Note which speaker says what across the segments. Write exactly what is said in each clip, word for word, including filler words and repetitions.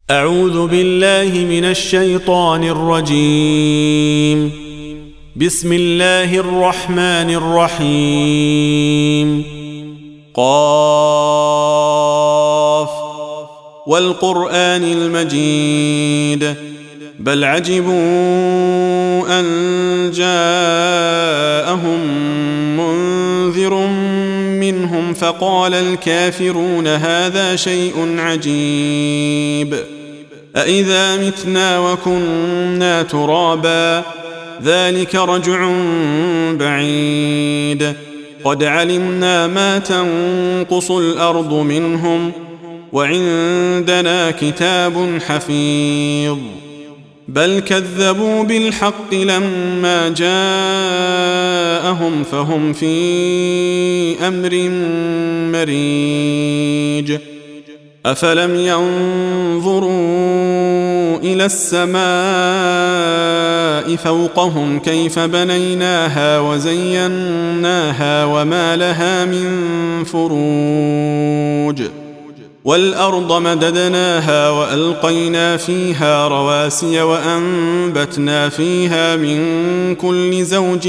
Speaker 1: أعوذ بالله من الشيطان الرجيم. بسم الله الرحمن الرحيم. قاف والقرآن المجيد بل عجبوا أن جاءهم منذر منهم فقال الكافرون هذا شيء عجيب أإذا متنا وكنا ترابا ذلك رجع بعيد قد علمنا ما تنقص الأرض منهم وعندنا كتاب حفيظ بل كذبوا بالحق لما جاءهم فهم في أمر مريج أفلم ينظروا إلى السماء فوقهم كيف بنيناها وزيناها وما لها من فروج والأرض مددناها وألقينا فيها رواسي وأنبتنا فيها من كل زوج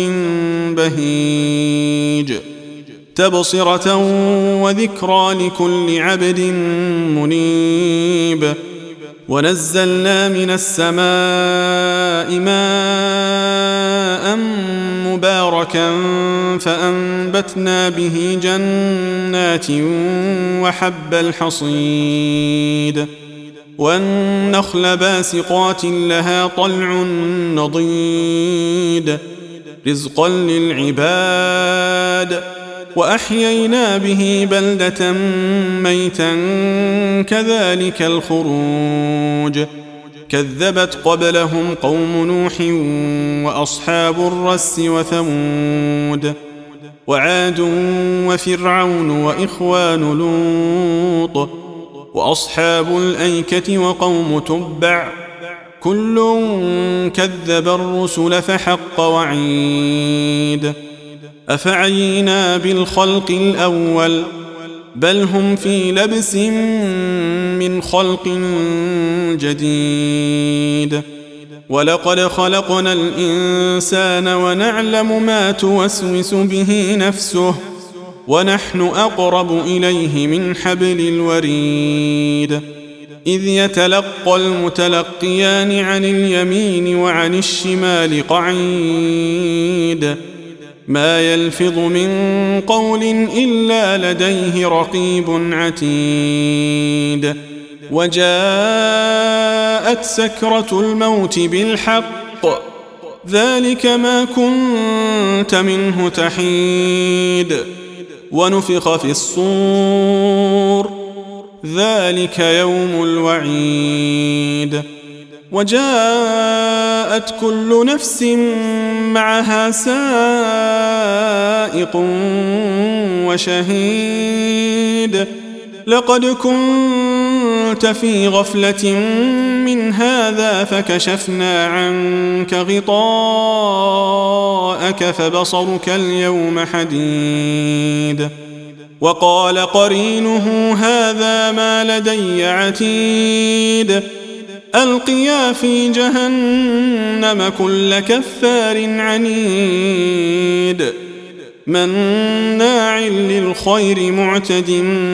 Speaker 1: بهيج تبصرة وذكرى لكل عبد منيب ونزلنا من السماء ماء مباركا فأنبتنا به جنات وحب الحصيد والنخل باسقات لها طلع نضيد رزقا للعباد وأحيينا به بلدة ميتا كذلك الخروج كذبت قبلهم قوم نوح وأصحاب الرس وثمود وعاد وفرعون وإخوان لوط وأصحاب الأيكة وقوم تبع كل كذب الرسل فحق وعيد أفعينا بالخلق الأول بل هم في لبس من خلق جديد ولقد خلقنا الإنسان ونعلم ما توسوس به نفسه ونحن أقرب إليه من حبل الوريد إذ يتلقى المتلقيان عن اليمين وعن الشمال قعيد ما يلفظ من قول إلا لديه رقيب عتيد وجاءت سكرة الموت بالحق ذلك ما كنت منه تحيد ونفخ في الصور ذلك يوم الوعيد وجاءت كل نفس معها سائق وشهيد لقد كنت في غفلة من هذا فكشفنا عنك غطاءك فبصرك اليوم حديد وقال قرينه هذا ما لدي عتيد ألقيا في جهنم كل كفار عنيد مناع للخير معتد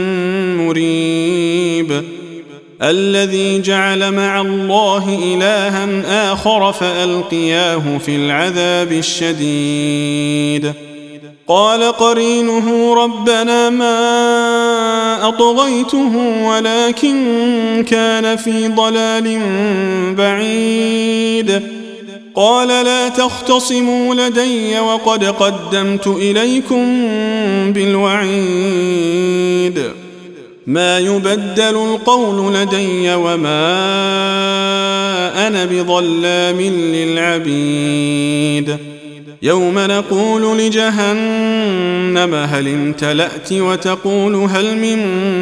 Speaker 1: مريب الذي جعل مع الله إلها آخر فألقياه في العذاب الشديد قال قرينه ربنا ما أطغيته ولكن كان في ضلال بعيد قال لا تختصموا لدي وقد قدمت إليكم بالوعيد ما يبدل القول لدي وما أنا بظلام للعبيد يوم نقول لجهنم هل امتلأت وتقول هل من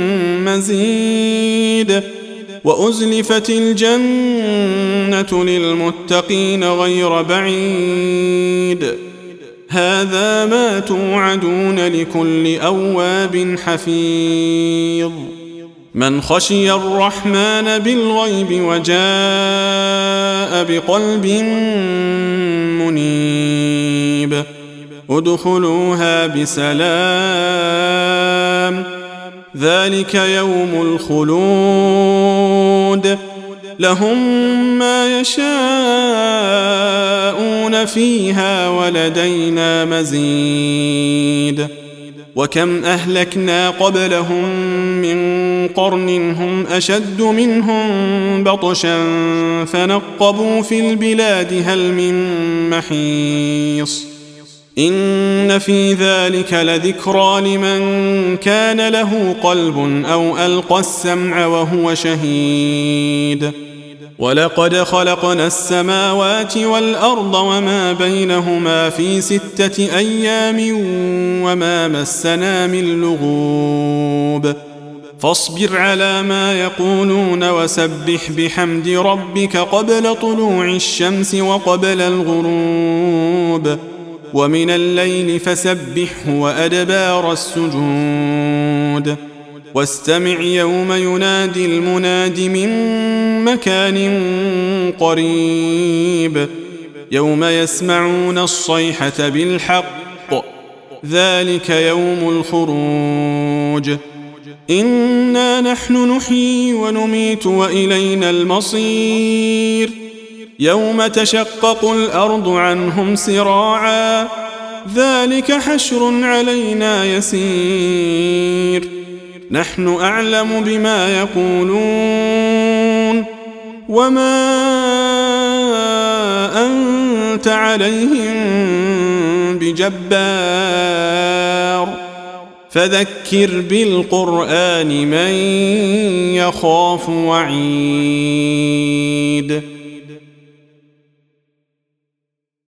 Speaker 1: مزيد وأزلفت الجنة للمتقين غير بعيد هذا ما توعدون لكل أواب حفيظ من خشي الرحمن بالغيب وجاء بقلب منيب ادخلوها بسلام ذلك يوم الخلود لهم ما يشاءون فيها ولدينا مزيد وكم أهلكنا قبلهم من قرن هم أشد منهم بطشا فنقبوا في البلاد هل من محيص إن في ذلك لذكرى لمن كان له قلب أو ألقى السمع وهو شهيد ولقد خلقنا السماوات والأرض وما بينهما في ستة أيام وما مسنا من لغوب فاصبر على ما يقولون وسبح بحمد ربك قبل طلوع الشمس وقبل الغروب ومن الليل فسبحه وأدبار السجود واستمع يوم ينادي المناد من مكان قريب يوم يسمعون الصيحة بالحق ذلك يوم الخروج إنا نحن نحيي ونميت وإلينا المصير يوم تشقق الأرض عنهم سراعا ذلك حشر علينا يسير نحن أعلم بما يقولون وما أنت عليهم بجبار فذكر بالقرآن من يخاف وعيد